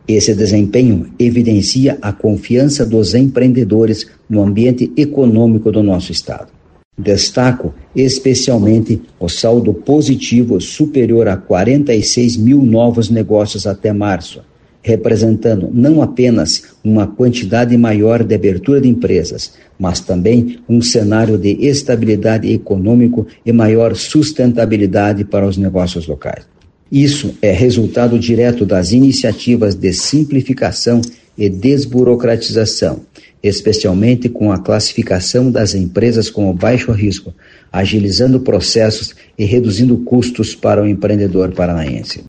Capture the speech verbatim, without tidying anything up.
Esse desempenho evidencia a confiança dos empreendedores no ambiente econômico do nosso estado. Destaco especialmente o saldo positivo superior a quarenta e seis mil novos negócios até março, representando não apenas uma quantidade maior de abertura de empresas, mas também um cenário de estabilidade econômica e maior sustentabilidade para os negócios locais. Isso é resultado direto das iniciativas de simplificação e desburocratização, especialmente com a classificação das empresas como baixo risco, agilizando processos e reduzindo custos para o empreendedor paranaense.